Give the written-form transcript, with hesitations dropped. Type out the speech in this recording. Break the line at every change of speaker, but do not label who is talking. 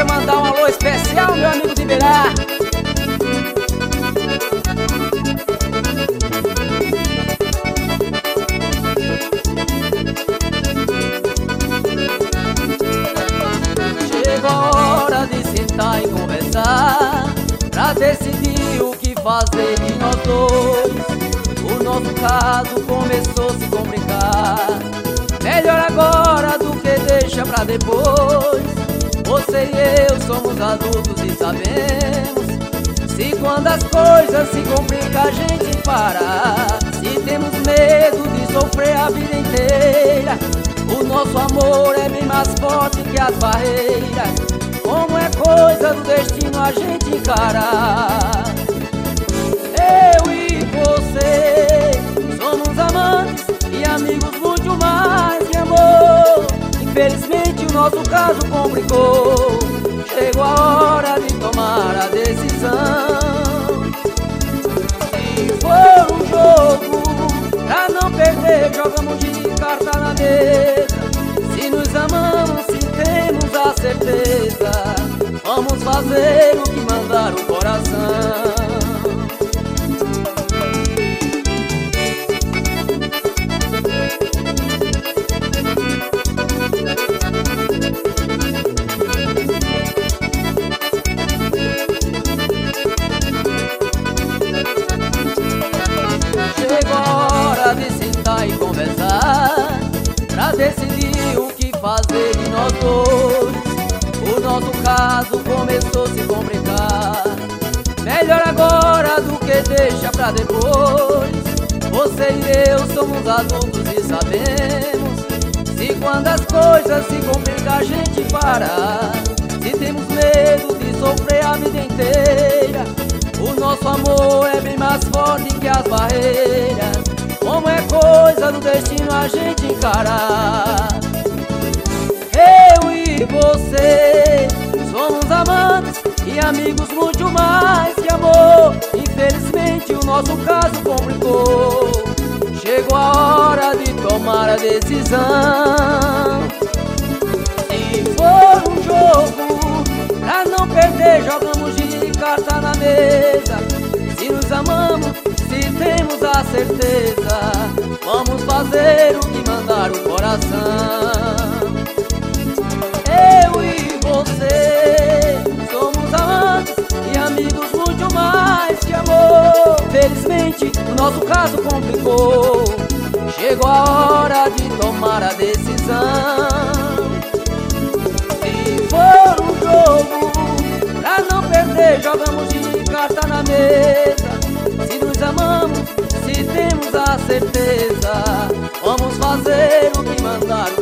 mandar um alô especial, meu amigo de Iberá. Chegou a hora de sentar e conversar, pra decidir o que fazer de nós dois. O nosso caso começou a se complicar. Melhor agora do que deixa pra depois. Você e eu somos adultos e sabemos se quando as coisas se complicam a gente para. Se temos medo de sofrer a vida inteira, o nosso amor é bem mais forte que as barreiras. Como é coisa do destino a gente encarar. Eu e você somos amantes e amigos muito mais que amor. Infelizmente o nosso caso complicou. Chegou a hora de tomar a decisão. Se for um jogo pra não perder, jogamos de carta na mesa. Se nos amamos, se temos a certeza, vamos fazer o que mandar o coração. De sentar e conversar, pra decidir o que fazer de nós dois. O nosso caso começou a se complicar. Melhor agora do que deixa pra depois. Você e eu somos adultos e sabemos se quando as coisas se complicam a gente para. Se temos medo de sofrer a vida inteira, o nosso amor é bem mais forte que as barreiras. Como é coisa do destino a gente encarar. Eu e você somos amantes e amigos muito mais que amor. Infelizmente o nosso caso complicou. Chegou a hora de tomar a decisão. Se for um jogo pra não perder, jogamos de carta na mesa. Se nos amamos, se temos a certeza, vamos fazer o que mandar o coração. Eu e você somos amantes e amigos muito mais que amor. Felizmente o nosso caso complicou. Chegou a hora de tomar a decisão. Se for um jogo pra não perder, jogamos de carta na mesa. Se nos amamos, se temos a certeza, vamos fazer o que mandar o